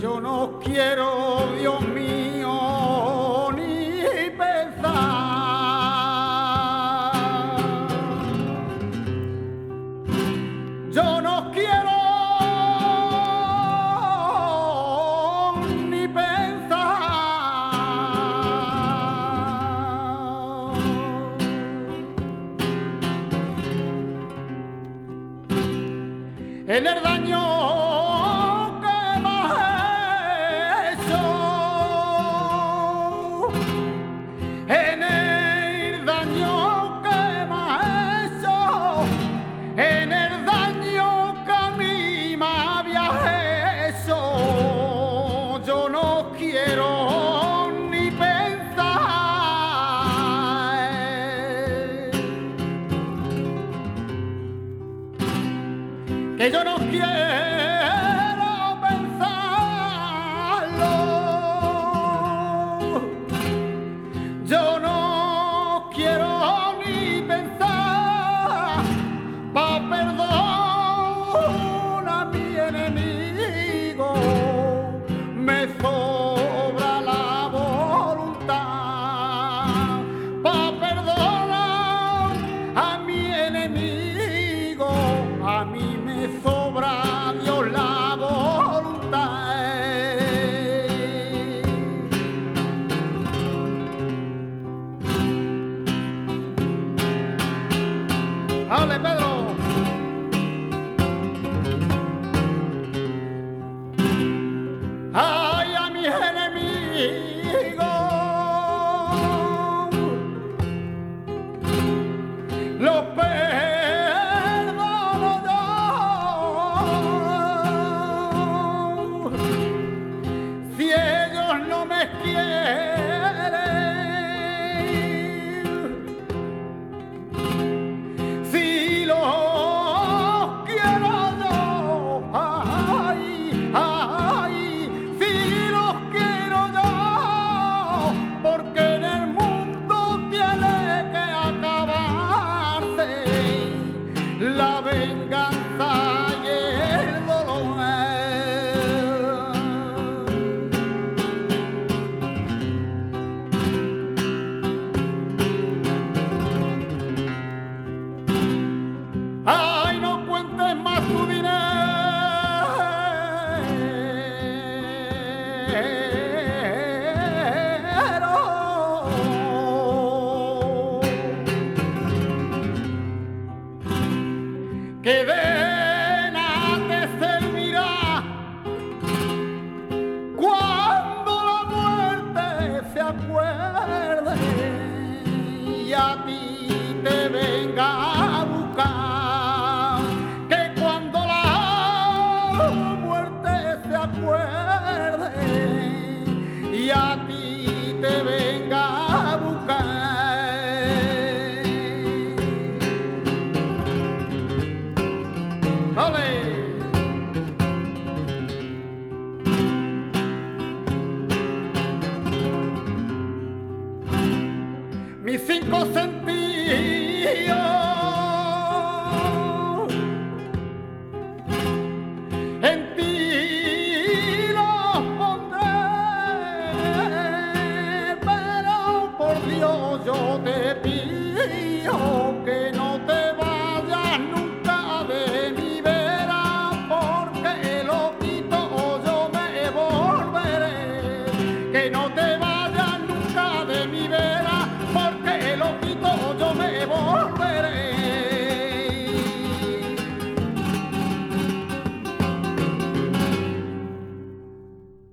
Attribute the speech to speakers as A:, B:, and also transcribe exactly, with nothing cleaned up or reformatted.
A: yo no quiero, Dios mío, ni pensar. Yo no quiero ni pensar en el daño que yo no quiero pensarlo, yo no quiero ni pensar, pa' perdón a mi enemigo, me sobra la voluntad, pa' perdonar a mi enemigo, a mí me sobra Dios la voluntad. ¡Hable, Pedro! ¡Ay, a mis enemigos! Los perdono yo. Si ellos no me quieren, si los quiero yo, ay, ay, si los quiero yo, porque en el mundo tiene que acabarse la venganza y el dolor. Ay, no cuentes más tu dinero, que de nada te servirá cuando la muerte se acuerde y a ti te venga a buscar, que cuando la muerte se acuerde y a ti te venga a buscar. ¡Ole! Mis cinco sentidos